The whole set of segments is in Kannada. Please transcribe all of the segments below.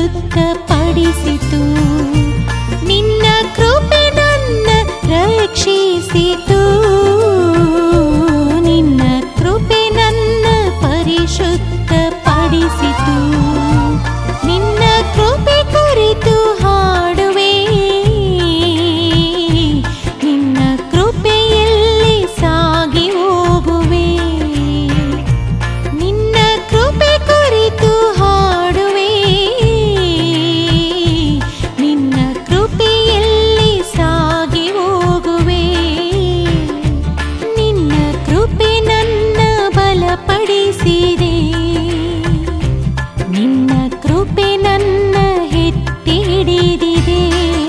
ಪರಿಶುದ್ಧಪಡಿಸಿತು. ನಿನ್ನ ಕೃಪೆ ನನ್ನ ರಕ್ಷಿಸಿತು. ನಿನ್ನ ಕೃಪೆ ನನ್ನ ಪರಿಶುದ್ಧಪಡಿಸಿತು. ನಿನ್ನ ಕೃಪೆ ಕುರಿತು ಹಾಡುವೆ. ನಿನ್ನ ಕೃಪೆಯಲ್ಲಿ ಸಾಗಿ ಹೋಗುವೆ. ನಿನ್ನ ಕೃಪೆ ಕುರಿತು ಹಾಡುವೆ. ನಿನ್ನ ಕೃಪೆಯಲ್ಲಿ ಸಾಗಿ ಹೋಗುವೆ. ನಿನ್ನ ಕೃಪೆ ನನ್ನ ಬಲಪಡಿಸಿದೆ. ನಿನ್ನ ಕೃಪೆ ನನ್ನ ಎತ್ತಿ ಹಿಡಿದಿದೆ.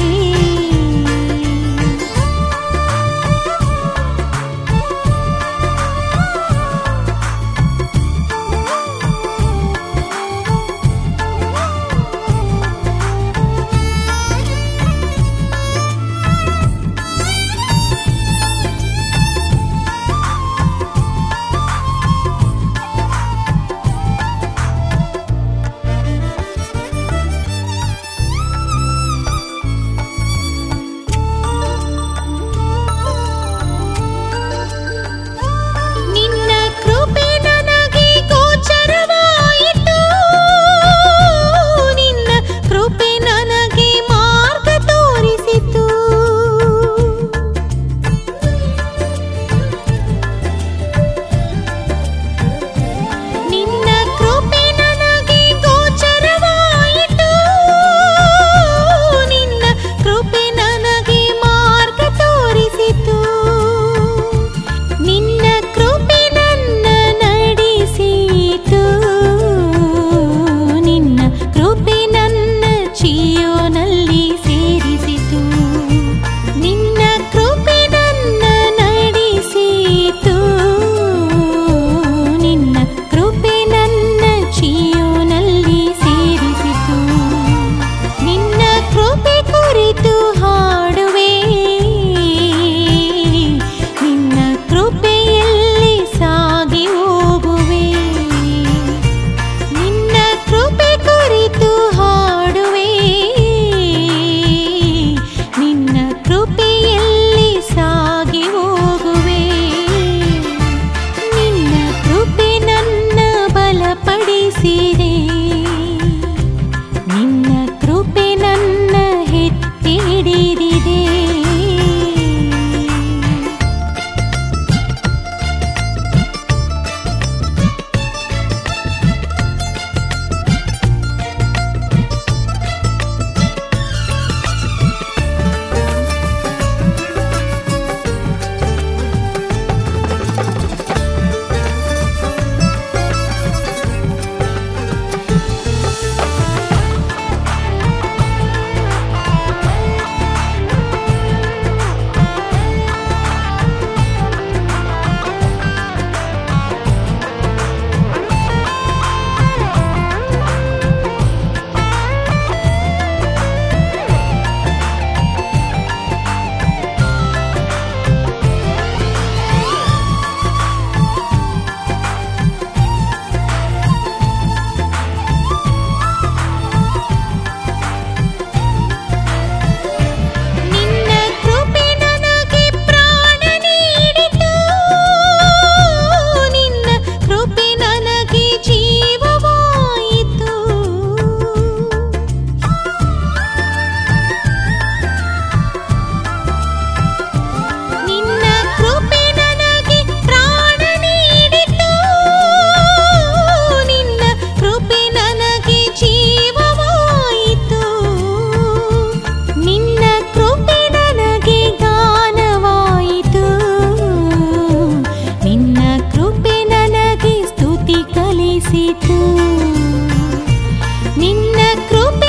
ನಿನ್ನ ಕೃಪೆ ನನಗೆ ಗೋಚರವಾಯಿತು. ನಿನ್ನ ಕೃಪೆ ನನಗೆ ಮಾರ್ಗ ತೋರಿಸಿತು. ನಿನ್ನ ಕೃಪೆ ನನಗೆ ಗೋಚರವಾಯಿತು. ನಿನ್ನ ಕೃಪೆ ನನಗೆ ಮಾರ್ಗ ತೋರಿಸಿತು. ನಿನ್ನ ಕೃಪೆ ನನ್ನ ನಡೆಸಿತು. ನಿನ್ನ ಕೃಪೆ ನನ್ನ ಚೀಯೋನಲ್ಲಿ ಸೇರಿಸಿತು. ನಿನ್ನ ಕೃಪೆ ನನ್ನ ನಡೆಸಿತು. ನಿನ್ನ ಕೃಪೆ ನನ್ನ ಚೀಯೋನಲ್ಲಿ ಸೇರಿಸಿತು. ನಿನ್ನ ಕೃಪೆ ಕುರಿತು ಹಾಡುವೆ. ನಿನ್ನ ಕೃಪೆಯಲ್ಲಿ ಸಾಗಿ ಹೋಗುವೆ. ನಿನ್ನ ಕೃಪೆ ಕುರಿತು ಹಾಡುವೆ. ನಿನ್ನ ಕೃಪೆಯಲ್ಲಿ ಸಾಗಿ ಹೋಗುವೆ. ನಿನ್ನ ಕೃಪೆ ನನ್ನ ಬಲಪಡಿಸಿದೆ. ನಿನ್ನ ಕೃಪೆ ನನ್ನ ಎತ್ತಿ ಹಿಡಿದಿದೆ. ನಿನ್ನ ಕೃಪೆ ನನಗೆ ಪ್ರಾಣ ನೀಡಿತು. ನಿನ್ನ ಕೃಪೆ ನನಗೆ ಜೀವವಾಯಿತು. ನಿನ್ನ ಕೃಪೆ ನನಗೆ ಪ್ರಾಣ ನೀಡಿತು. ನಿನ್ನ ಕೃಪೆ ನನಗೆ ಜೀವವಾಯಿತು. ನಿನ್ನ ಕೃಪೆ ನನಗೆ ಗಾನವಾಯಿತು. ನಿನ್ನ ಕೃಪೆ ನನಗೆ ಸ್ತುತಿ ಕಲಿಸಿತು. ನಿನ್ನ ಕೃಪೆ